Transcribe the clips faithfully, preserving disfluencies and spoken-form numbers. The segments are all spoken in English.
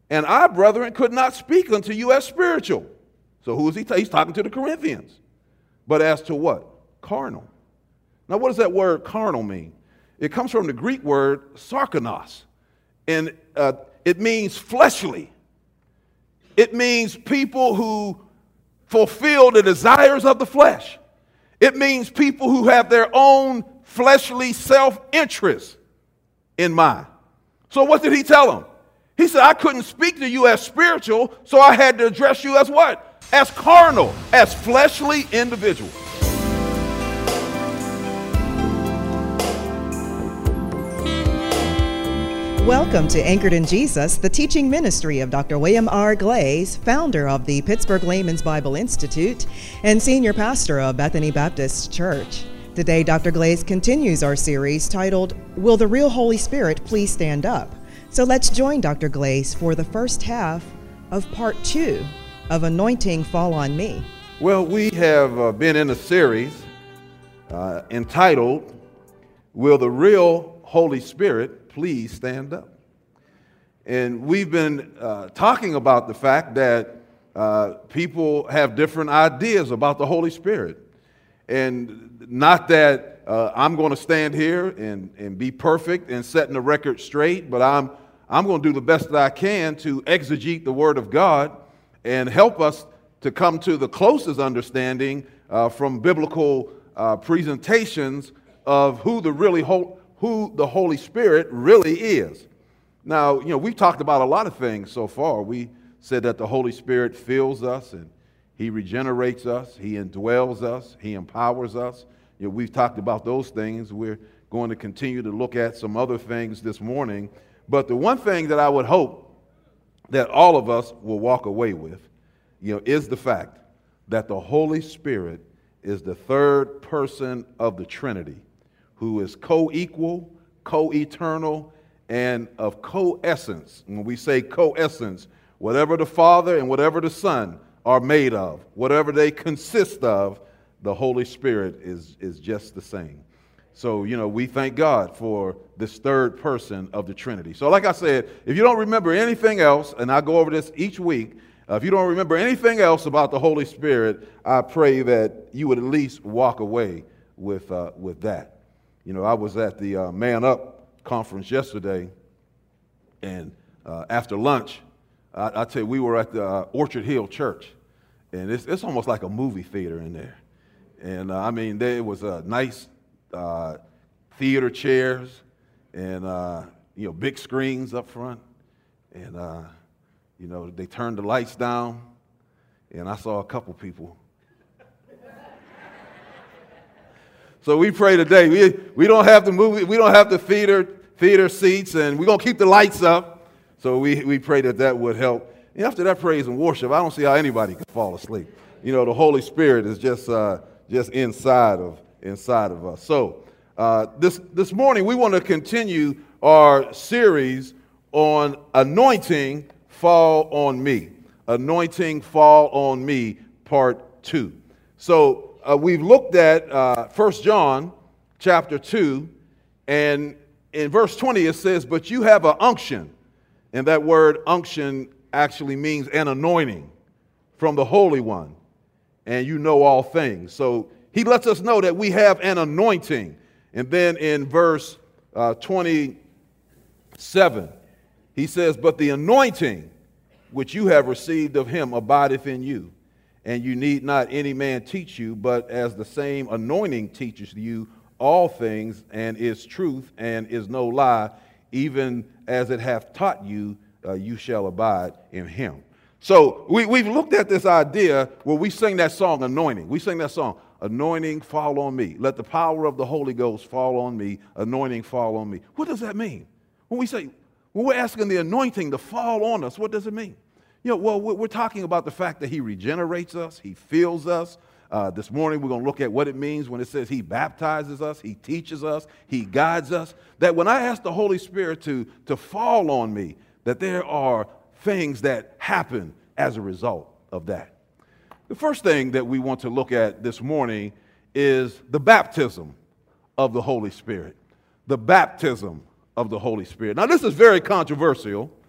And I, brethren, could not speak unto you as spiritual. So who is he? Ta- He's talking to the Corinthians. But as to what? Carnal. Now, what does that word carnal mean? It comes from the Greek word sarkonos. And uh, it means fleshly. It means people who fulfill the desires of the flesh. It means people who have their own fleshly self-interest in mind. So what did he tell them? He said, I couldn't speak to you as spiritual, so I had to address you as what? As carnal, as fleshly individuals. Welcome to Anchored in Jesus, the teaching ministry of Doctor William R. Glaze, founder of the Pittsburgh Layman's Bible Institute and senior pastor of Bethany Baptist Church. Today, Doctor Glaze continues our series titled, Will the Real Holy Spirit Please Stand Up? So let's join Doctor Glaze for the first half of part two of Anointing Fall on Me. Well, we have uh, been in a series uh, entitled, Will the Real Holy Spirit Please Stand Up? And we've been uh, talking about the fact that uh, people have different ideas about the Holy Spirit. And not that uh, I'm going to stand here and, and be perfect and setting the record straight, but I'm, I'm going to do the best that I can to exegete the Word of God and help us to come to the closest understanding uh, from biblical uh, presentations of who the really whole who the Holy Spirit really is. Now, you know, we've talked about a lot of things so far. We said that the Holy Spirit fills us and He regenerates us, He indwells us, He empowers us. You know, we've talked about those things. We're going to continue to look at some other things this morning. But the one thing that I would hope that all of us will walk away with, you know, is the fact that the Holy Spirit is the third person of the Trinity, who is co-equal, co-eternal, and of co-essence. When we say co-essence, whatever the Father and whatever the Son are made of, whatever they consist of, the Holy Spirit is, is just the same. So, you know, we thank God for this third person of the Trinity. So like I said, if you don't remember anything else, and I go over this each week, uh, if you don't remember anything else about the Holy Spirit, I pray that you would at least walk away with, uh, with that. You know, I was at the uh, Man Up conference yesterday, and uh, after lunch, I, I tell you, we were at the uh, Orchard Hill Church, and it's, it's almost like a movie theater in there. And uh, I mean, there was a nice uh, theater chairs, and uh, you know, big screens up front, and uh, you know, they turned the lights down, and I saw a couple people. So we pray today. We we don't have the movie, we don't have the theater theater seats, and we're gonna keep the lights up. So we we pray that that would help. And after that praise and worship, I don't see how anybody can fall asleep. You know, the Holy Spirit is just uh, just inside of inside of us. So uh, this this morning we want to continue our series on anointing fall on me. Anointing fall on me, part two. So. Uh, we've looked at uh, First John chapter two, and in verse twenty it says, but you have an unction, and that word unction actually means an anointing from the Holy One, and you know all things. So he lets us know that we have an anointing. And then in verse uh, twenty-seven, he says, but the anointing which you have received of him abideth in you. And you need not any man teach you, but as the same anointing teaches you all things, and is truth, and is no lie, even as it hath taught you, uh, you shall abide in him. So we, we've looked at this idea where we sing that song, Anointing. We sing that song, Anointing fall on me. Let the power of the Holy Ghost fall on me. Anointing fall on me. What does that mean? When we say, when we're asking the anointing to fall on us, what does it mean? You know, well, we're talking about the fact that he regenerates us, he fills us. Uh, this morning we're going to look at what it means when it says he baptizes us, he teaches us, he guides us. That when I ask the Holy Spirit to, to fall on me, that there are things that happen as a result of that. The first thing that we want to look at this morning is the baptism of the Holy Spirit. The baptism of the Holy Spirit. Now, this is very controversial.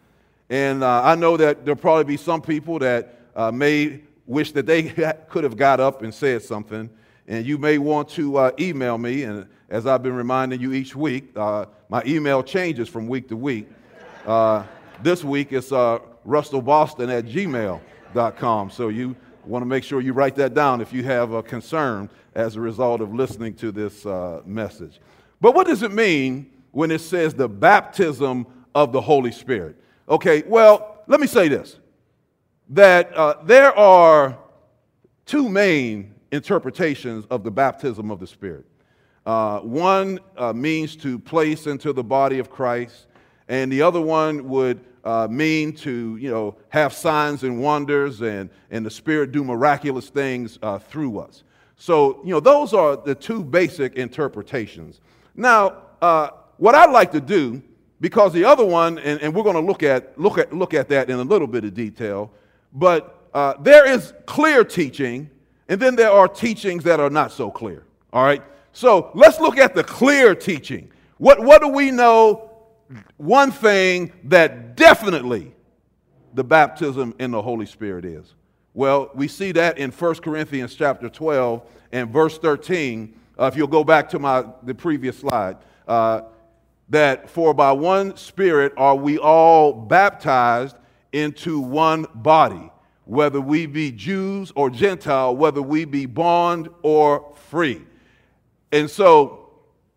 And uh, I know that there'll probably be some people that uh, may wish that they could have got up and said something. And you may want to uh, email me. And as I've been reminding you each week, uh, my email changes from week to week. Uh, this week it's uh, russellboston at gmail dot com. So you want to make sure you write that down if you have a concern as a result of listening to this uh, message. But what does it mean when it says the baptism of the Holy Spirit? Okay, well, let me say this, that uh, there are two main interpretations of the baptism of the Spirit. Uh, one uh, means to place into the body of Christ, and the other one would uh, mean to, you know, have signs and wonders and, and the Spirit do miraculous things uh, through us. So, you know, those are the two basic interpretations. Now, uh, what I'd like to do, because the other one, and, and we're going to look at look at look at that in a little bit of detail, but uh, there is clear teaching, and then there are teachings that are not so clear. All right. So let's look at the clear teaching. What what do we know? One thing that definitely the baptism in the Holy Spirit is. Well, we see that in First Corinthians chapter twelve and verse thirteen. Uh, if you'll go back to my the previous slide. Uh, that for by one Spirit are we all baptized into one body, whether we be Jews or Gentile, whether we be bond or free. And so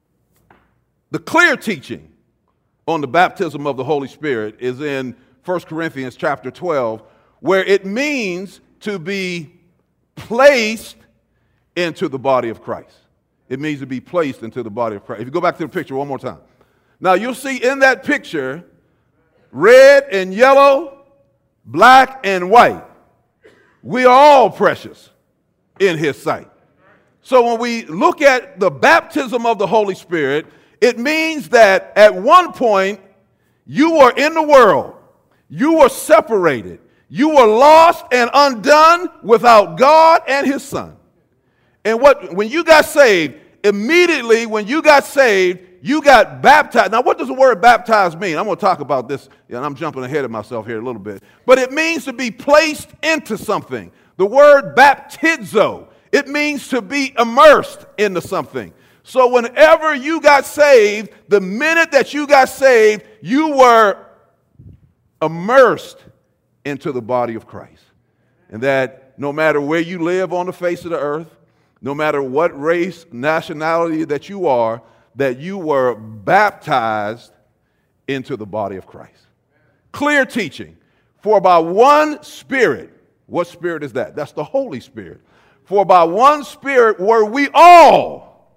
the clear teaching on the baptism of the Holy Spirit is in First Corinthians chapter twelve, where it means to be placed into the body of Christ. It means to be placed into the body of Christ. If you go back to the picture one more time. Now, you'll see in that picture, red and yellow, black and white. We are all precious in His sight. So when we look at the baptism of the Holy Spirit, it means that at one point, you were in the world. You were separated. You were lost and undone without God and His Son. And what when you got saved, immediately when you got saved, you got baptized. Now, what does the word baptized mean? I'm going to talk about this, and I'm jumping ahead of myself here a little bit. But it means to be placed into something. The word baptizo, it means to be immersed into something. So whenever you got saved, the minute that you got saved, you were immersed into the body of Christ. And that no matter where you live on the face of the earth, no matter what race, nationality that you are, that you were baptized into the body of Christ. Clear teaching. For by one Spirit, what Spirit is that? That's the Holy Spirit. For by one Spirit were we all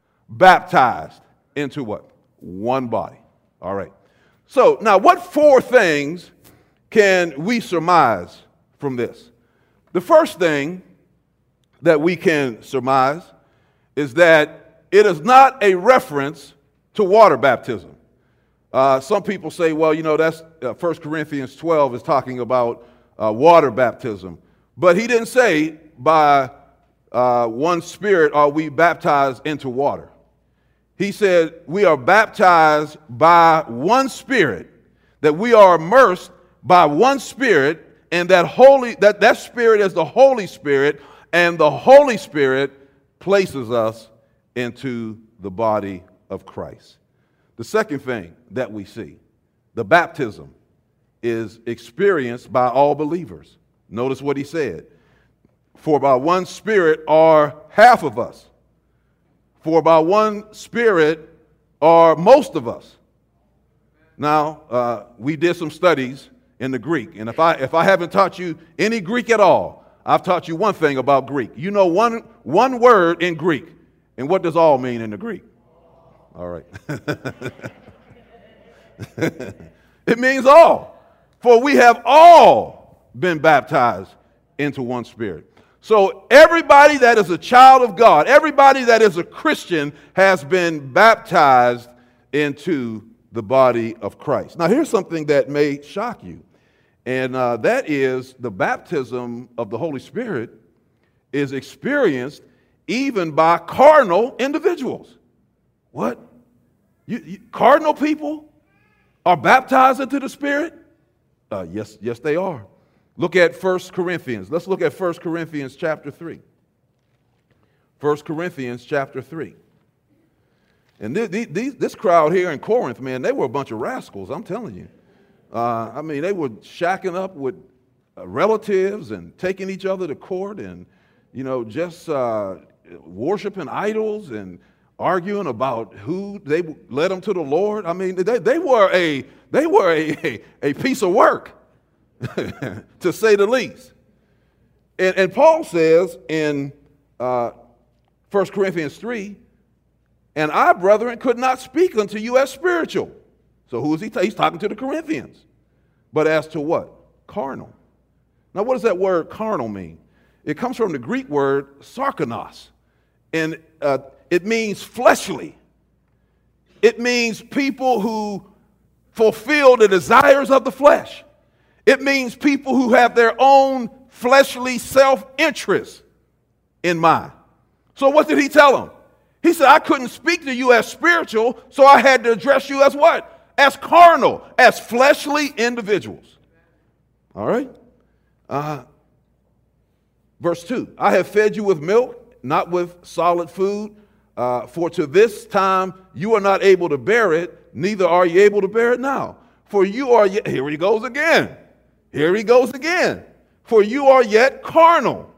baptized into what? One body. All right. So now what four things can we surmise from this? The first thing that we can surmise is that it is not a reference to water baptism. Uh, some people say, well, you know, that's uh, First Corinthians twelve is talking about uh, water baptism. But he didn't say by uh, one Spirit are we baptized into water. He said we are baptized by one Spirit, that we are immersed by one Spirit, and that holy that, that Spirit is the Holy Spirit, and the Holy Spirit places us into the body of Christ. The second thing that we see, the baptism is experienced by all believers. Notice what he said. For by one Spirit are half of us. For by one Spirit are most of us. Now, uh, we did some studies in the Greek, and if I if I haven't taught you any Greek at all, I've taught you one thing about Greek. You know one one word in Greek. And what does all mean in the Greek? All right. It means all. For we have all been baptized into one Spirit. So everybody that is a child of God, everybody that is a Christian has been baptized into the body of Christ. Now here's something that may shock you. And uh, that is the baptism of the Holy Spirit is experienced even by carnal individuals. What? You, you, cardinal people are baptized into the Spirit? Uh, yes, yes, they are. Look at First Corinthians. Let's look at First Corinthians chapter three. First Corinthians chapter three. And th- th- th- this crowd here in Corinth, man, they were a bunch of rascals, I'm telling you. Uh, I mean, they were shacking up with uh, relatives and taking each other to court and, you know, just uh, worshiping idols and arguing about who they led them to the Lord. I mean, they, they were a they were a, a, a piece of work, to say the least. And, and Paul says in uh, First Corinthians three, and I, brethren, could not speak unto you as spiritual. So who is he? Ta- He's talking to the Corinthians. But as to what? Carnal. Now, what does that word carnal mean? It comes from the Greek word sarkonos. And uh, it means fleshly. It means people who fulfill the desires of the flesh. It means people who have their own fleshly self-interest in mind. So what did he tell them? He said, I couldn't speak to you as spiritual, so I had to address you as what? As carnal, as fleshly individuals. All right? Uh, verse two, I have fed you with milk, not with solid food, uh, for to this time you are not able to bear it, neither are you able to bear it now. For you are yet, here he goes again. Here he goes again. For you are yet carnal.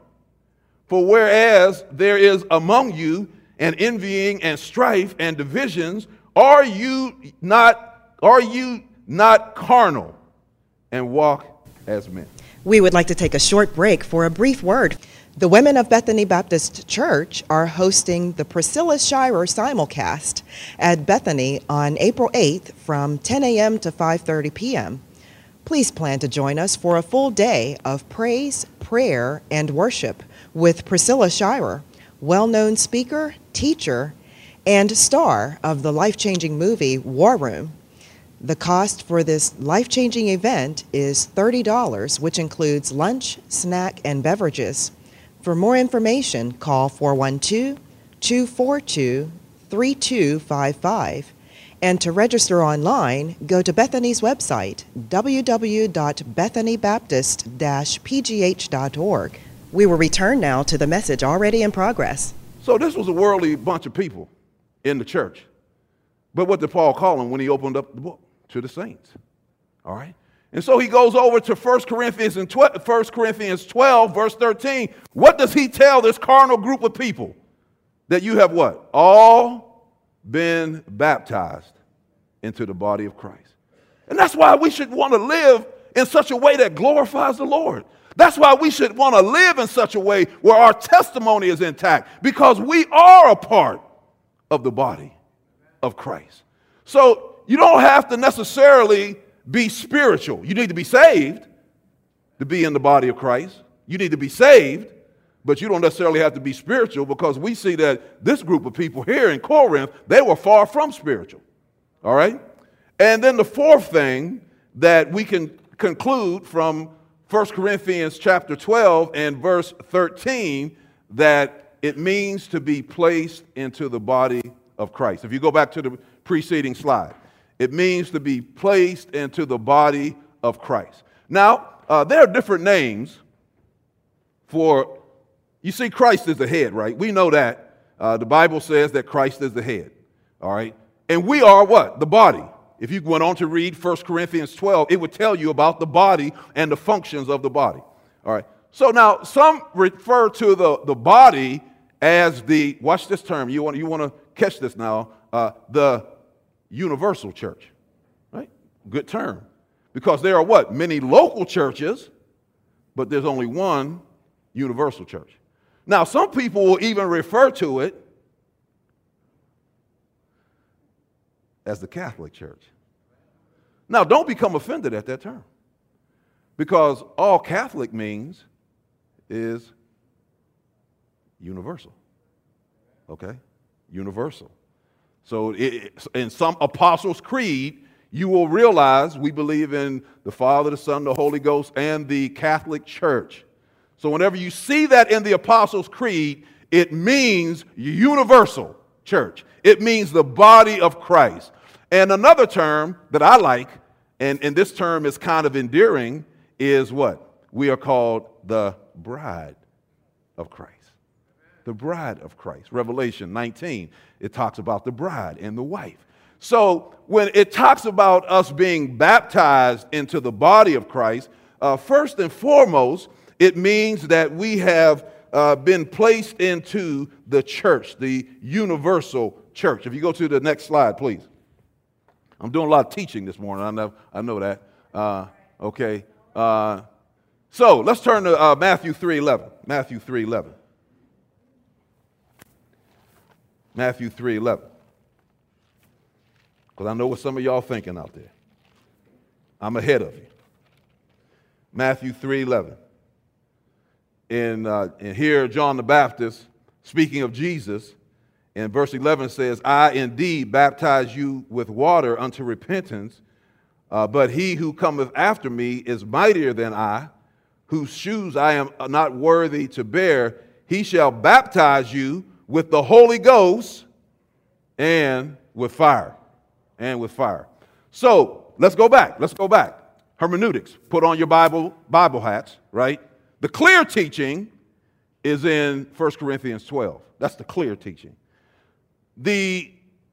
For whereas there is among you and envying and strife and divisions, are you not are you not carnal and walk as men? We would like to take a short break for a brief word. The Women of Bethany Baptist Church are hosting the Priscilla Shirer simulcast at Bethany on April eighth from ten a.m. to five thirty p.m. Please plan to join us for a full day of praise, prayer, and worship with Priscilla Shirer, well-known speaker, teacher, and star of the life-changing movie War Room. The cost for this life-changing event is thirty dollars, which includes lunch, snack, and beverages. For more information, call four one two, two four two, three two five five. And to register online, go to Bethany's website, w w w dot bethany baptist dash p g h dot org. We will return now to the message already in progress. So this was a worldly bunch of people in the church. But what did Paul call them when he opened up the book? To the saints. All right? And so he goes over to First Corinthians and First Corinthians twelve, verse thirteen. What does he tell this carnal group of people? That you have what? All been baptized into the body of Christ. And that's why we should want to live in such a way that glorifies the Lord. That's why we should want to live in such a way where our testimony is intact, because we are a part of the body of Christ. So you don't have to necessarily be spiritual. You need to be saved to be in the body of Christ. You need to be saved, but you don't necessarily have to be spiritual, because we see that this group of people here in Corinth, they were far from spiritual. All right? And then the fourth thing that we can conclude from First Corinthians chapter twelve and verse thirteen, that it means to be placed into the body of Christ. If you go back to the preceding slide, it means to be placed into the body of Christ. Now, uh, there are different names for, you see, Christ is the head, right? We know that. Uh, the Bible says that Christ is the head, all right? And we are what? The body. If you went on to read First Corinthians twelve, it would tell you about the body and the functions of the body. All right. So now some refer to the, the body as the, watch this term, you want, you want to catch this now, uh, the universal church. Right? Good term. Because there are what? Many local churches, but there's only one universal church. Now some people will even refer to it as the Catholic Church. Now, don't become offended at that term, because all Catholic means is universal. Okay? Universal. So it, in some Apostles' Creed, you will realize we believe in the Father, the Son, the Holy Ghost, and the Catholic Church. So whenever you see that in the Apostles' Creed, it means universal church. It means the body of Christ. And another term that I like, and, and this term is kind of endearing, is what? We are called the bride of Christ. The bride of Christ. Revelation nineteen, it talks about the bride and the wife. So when it talks about us being baptized into the body of Christ, uh, first and foremost, it means that we have uh, been placed into the church, the universal church. If you go to the next slide, please. I'm doing a lot of teaching this morning. I know, I know that. Uh, okay. Uh, so let's turn to uh, Matthew three eleven. Matthew three eleven. Matthew three eleven. Because I know what some of y'all thinking out there. I'm ahead of you. Matthew three eleven. And, uh, and here John the Baptist, speaking of Jesus, in verse eleven says, I indeed baptize you with water unto repentance, uh, but he who cometh after me is mightier than I, whose shoes I am not worthy to bear. He shall baptize you with the Holy Ghost and with fire. And with fire. So let's go back. Let's go back. Hermeneutics. Put on your Bible, Bible hats, right? The clear teaching is in First Corinthians twelve. That's the clear teaching. The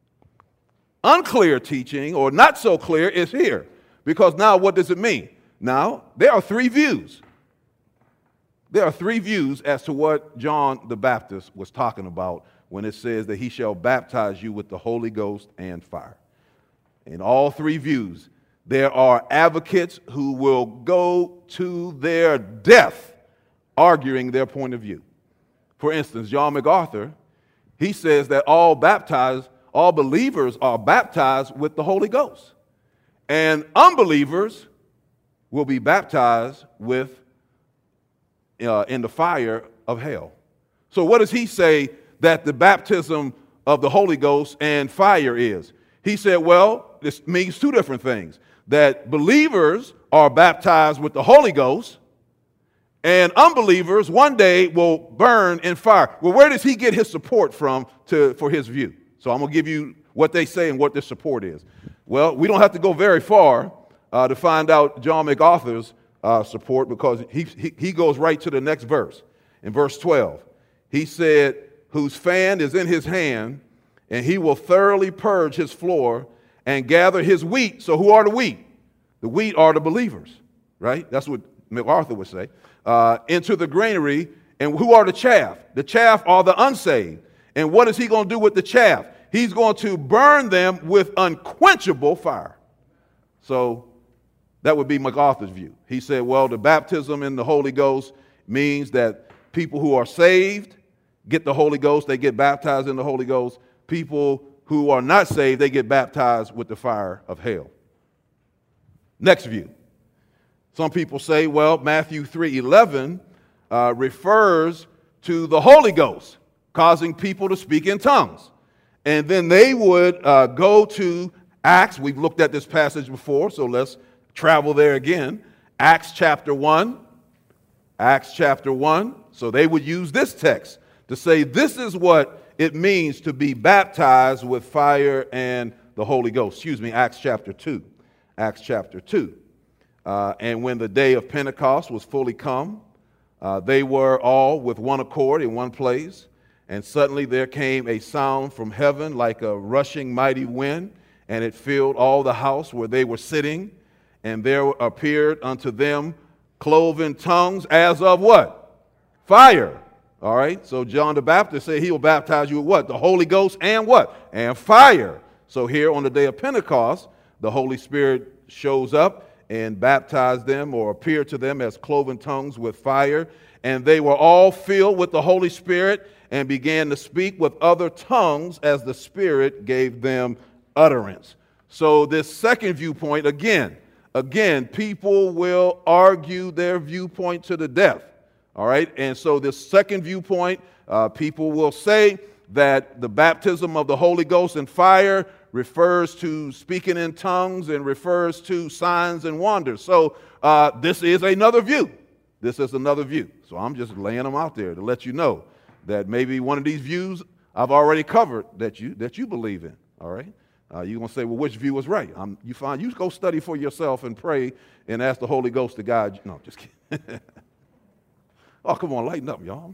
unclear teaching, or not so clear, is here. Because now what does it mean? Now, there are three views. There are three views as to what John the Baptist was talking about when it says that he shall baptize you with the Holy Ghost and fire. In all three views, there are advocates who will go to their death arguing their point of view. For instance, John MacArthur, he says that all baptized, all believers are baptized with the Holy Ghost. And unbelievers will be baptized with uh, in the fire of hell. So what does he say that the baptism of the Holy Ghost and fire is? He said, well, this means two different things. That believers are baptized with the Holy Ghost, and unbelievers one day will burn in fire. Well, where does he get his support from to, for his view? So I'm going to give you what they say and what the support is. Well, we don't have to go very far uh, to find out John MacArthur's uh, support, because he, he, he goes right to the next verse. In verse twelve, he said, whose fan is in his hand, and he will thoroughly purge his floor and gather his wheat. So who are the wheat? The wheat are the believers, right? That's what MacArthur would say. Uh, into the granary. And who are the chaff? The chaff are the unsaved. And what is he going to do with the chaff? He's going to burn them with unquenchable fire. So that would be MacArthur's view. He said, well, the baptism in the Holy Ghost means that people who are saved get the Holy Ghost. They get baptized in the Holy Ghost. People who are not saved, they get baptized with the fire of hell. Next view. Some people say, well, Matthew three eleven uh, refers to the Holy Ghost causing people to speak in tongues. And then they would uh, go to Acts. We've looked at this passage before, so let's travel there again. Acts chapter one. Acts chapter one. So they would use this text to say this is what it means to be baptized with fire and the Holy Ghost. Excuse me, Acts chapter two. Acts chapter two. Uh, and when the day of Pentecost was fully come, uh, they were all with one accord in one place. And suddenly there came a sound from heaven like a rushing mighty wind, and it filled all the house where they were sitting. And there appeared unto them cloven tongues as of what? Fire. All right. So John the Baptist said he will baptize you with what? The Holy Ghost and what? And fire. So here on the day of Pentecost, the Holy Spirit shows up and baptized them, or appeared to them as cloven tongues with fire. And they were all filled with the Holy Spirit and began to speak with other tongues as the Spirit gave them utterance. So this second viewpoint, again, again, people will argue their viewpoint to the death. All right. And so this second viewpoint, uh, people will say that the baptism of the Holy Ghost and fire refers to speaking in tongues and refers to signs and wonders. So uh, this is another view. This is another view. So I'm just laying them out there to let you know that maybe one of these views I've already covered that you that you believe in. All right. Uh, you're going to say, well, which view is right? Um, you find you go study for yourself and pray and ask the Holy Ghost to guide you. No, just kidding. Oh, come on, lighten up, y'all.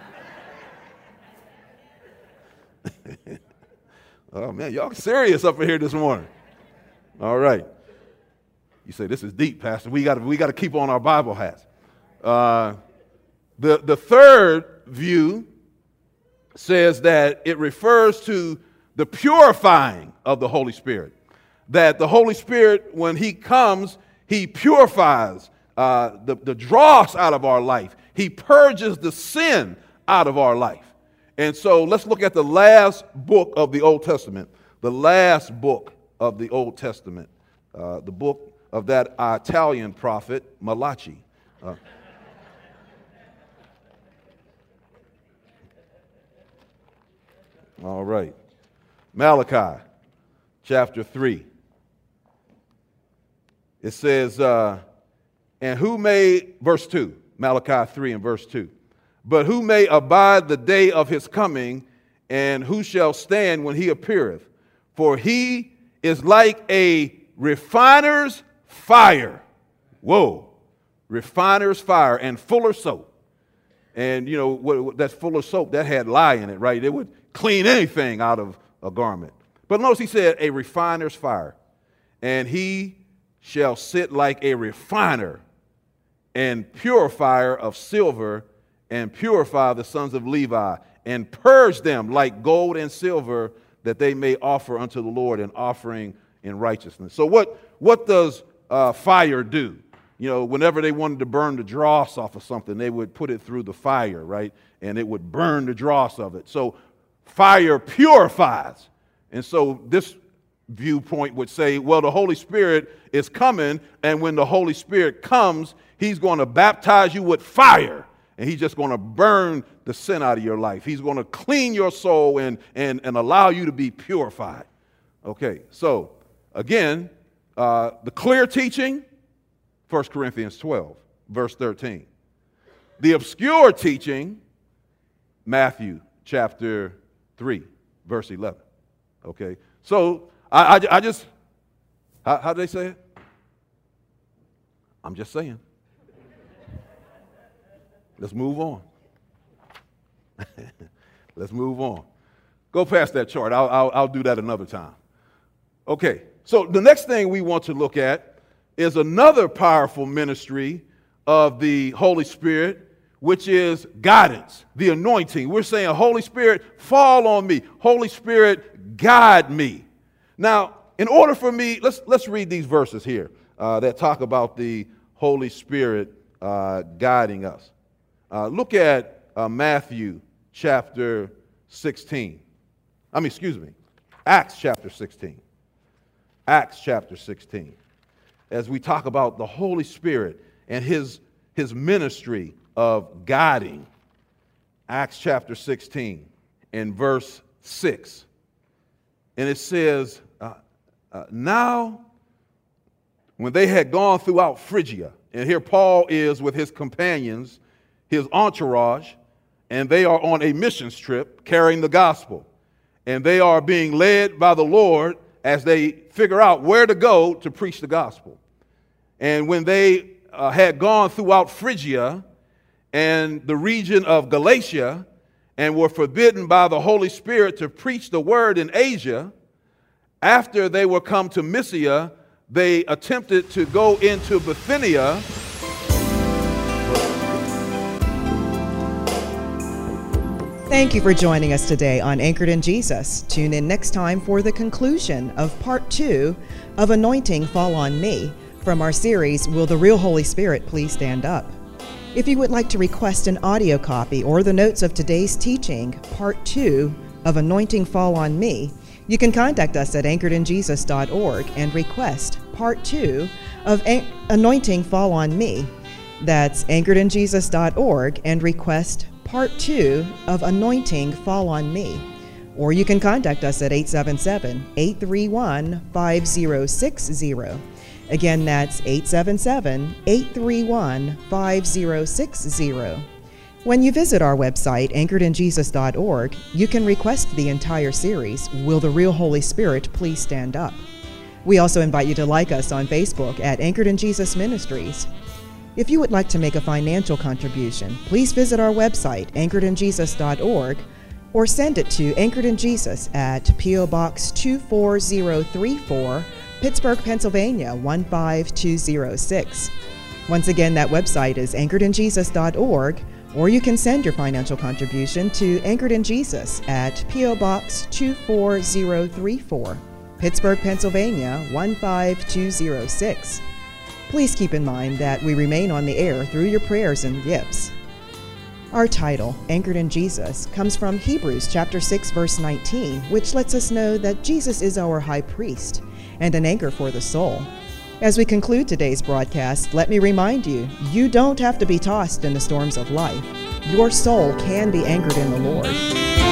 Oh, man, y'all serious up in here this morning. All right. You say, this is deep, Pastor. We got we got to keep on our Bible hats. Uh, the, the third view says that it refers to the purifying of the Holy Spirit. That the Holy Spirit, when he comes, he purifies uh, the, the dross out of our life. He purges the sin out of our life. And so let's look at the last book of the Old Testament. The last book of the Old Testament. Uh, the book of that Italian prophet, Malachi. Uh, all right. Malachi, chapter three. It says, uh, and who may, verse two, Malachi three and verse two. But who may abide the day of his coming, and who shall stand when he appeareth? For he is like a refiner's fire. Whoa. Refiner's fire and fuller's soap. And, you know, what, what, that fuller's soap, that had lye in it, right? It would clean anything out of a garment. But notice he said a refiner's fire. And he shall sit like a refiner and purifier of silver, and purify the sons of Levi, and purge them like gold and silver, that they may offer unto the Lord an offering in righteousness. So what, what does uh, fire do? You know, whenever they wanted to burn the dross off of something, they would put it through the fire, right? And it would burn the dross of it. So fire purifies. And so this viewpoint would say, well, the Holy Spirit is coming, and when the Holy Spirit comes, he's going to baptize you with fire. And he's just going to burn the sin out of your life. He's going to clean your soul and, and, and allow you to be purified. Okay, so again, uh, the clear teaching, First Corinthians twelve, verse thirteen. The obscure teaching, Matthew chapter three, verse eleven. Okay, so I, I, I just, how, how do they say it? I'm just saying. Let's move on. Let's move on. Go past that chart. I'll, I'll, I'll do that another time. Okay, so the next thing we want to look at is another powerful ministry of the Holy Spirit, which is guidance, the anointing. We're saying, Holy Spirit, fall on me. Holy Spirit, guide me. Now, in order for me, let's, let's read these verses here uh, that talk about the Holy Spirit uh, guiding us. Uh, look at uh, Matthew chapter sixteen. I mean, excuse me, Acts chapter sixteen. Acts chapter sixteen. As we talk about the Holy Spirit and his, his ministry of guiding. Acts chapter sixteen and verse six. And it says, uh, uh, now when they had gone throughout Phrygia, and here Paul is with his companions, his entourage, and they are on a missions trip carrying the gospel. And they are being led by the Lord as they figure out where to go to preach the gospel. And when they uh, had gone throughout Phrygia and the region of Galatia and were forbidden by the Holy Spirit to preach the word in Asia, after they were come to Mysia, they attempted to go into Bithynia. Thank you for joining us today on Anchored in Jesus. Tune in next time for the conclusion of part two of Anointing Fall on Me from our series, Will the Real Holy Spirit Please Stand Up? If you would like to request an audio copy or the notes of today's teaching, part two of Anointing Fall on Me, you can contact us at anchored in jesus dot org and request part two of An- Anointing Fall on Me. That's anchored in jesus dot org and request part two of Anointing Fall on Me. Or you can contact us at eight seven seven, eight three one, five zero six zero. Again, that's eight seven seven, eight three one, five zero six zero. When you visit our website, anchored in jesus dot org, you can request the entire series, Will the Real Holy Spirit Please Stand Up? We also invite you to like us on Facebook at Anchored in Jesus Ministries. If you would like to make a financial contribution, please visit our website, anchored in jesus dot org, or send it to Anchored in Jesus at P O Box two four zero three four, Pittsburgh, Pennsylvania one five two zero six. Once again, that website is anchored in jesus dot org, or you can send your financial contribution to Anchored in Jesus at P O Box two four zero three four, Pittsburgh, Pennsylvania one five two zero six. Please keep in mind that we remain on the air through your prayers and gifts. Our title, Anchored in Jesus, comes from Hebrews chapter six, verse nineteen, which lets us know that Jesus is our high priest and an anchor for the soul. As we conclude today's broadcast, let me remind you, you don't have to be tossed in the storms of life. Your soul can be anchored in the Lord.